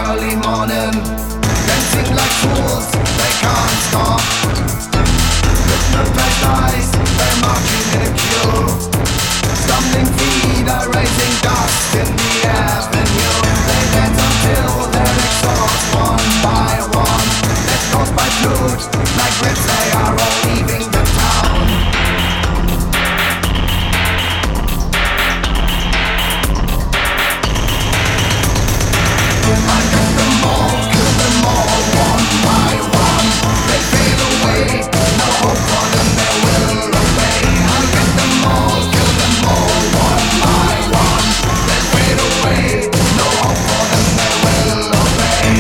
early morning, dancing like fools, they can't stop. Hypnotized eyes, they're marching in a queue. Stumbling feet are raising dust in the avenue. They dance until they're exhausted, one by one. Let goes by flute, like rats they are all leaving the town. I got them all, kill them all, one by one. They fade away, no hope for them, they will obey. I get them all, kill them all, one by one. They fade away, no hope for them, they will obey.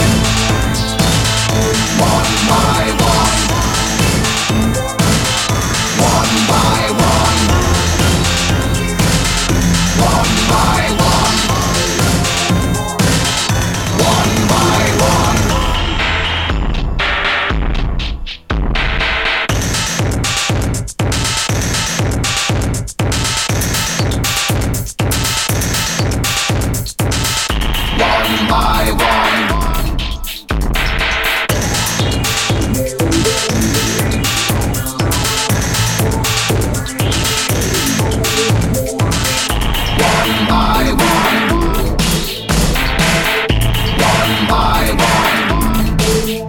One by one, one by one, one by one, one by one. One by one. One by one. One by one.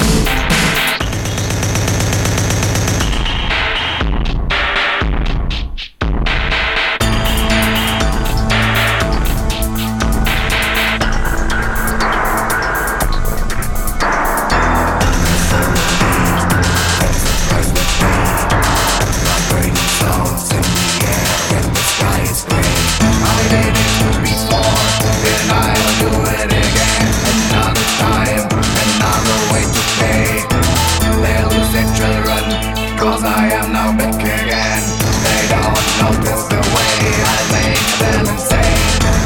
Vibrating sounds in the air and the sky is gray. I did it before, and I'll do it again. Another time, another way to pay. They lose their children, 'cause I am now back again. They don't notice the way I make them insane.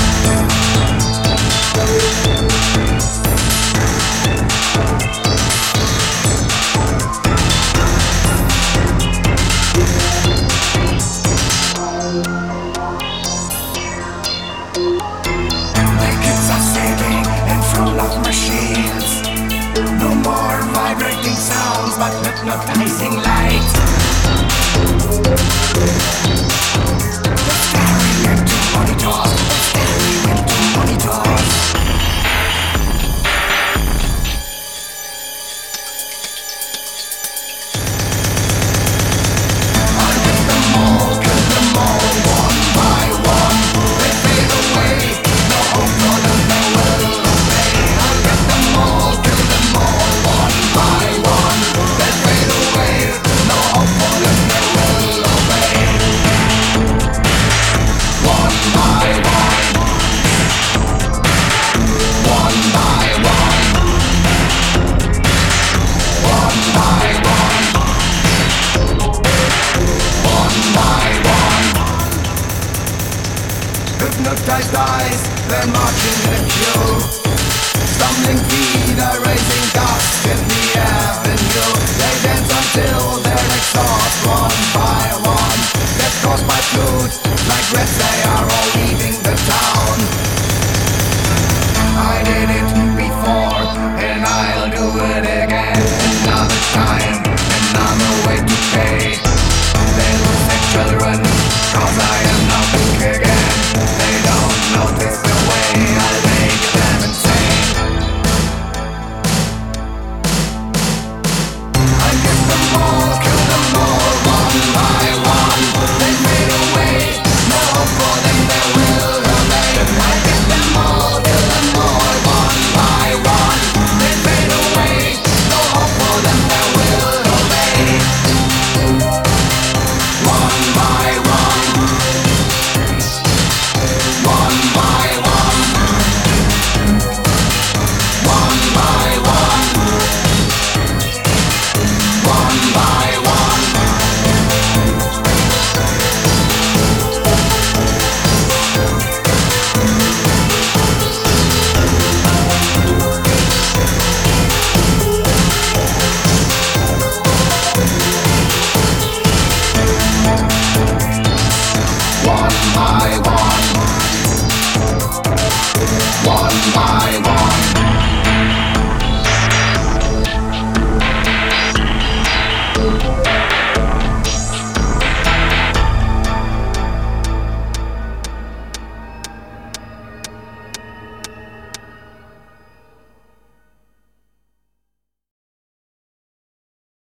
The kids are sailing in front of machines. No more vibrating sounds, but hypnotizing lights. They're staring into monitors, they're staring into monitors. I get them all, kill them all, one by one. They fade away, no hope for them, they will obey. I get them all, kill them all, one by one. They fade away, no hope for them, they will obey. One by one. One by one. One by one. One by one. Hypnotized eyes, they're marching in a queue. Stumbling feet are raising dust in the avenue. They dance until they're exhausted, one by one. That caused by flute, like rats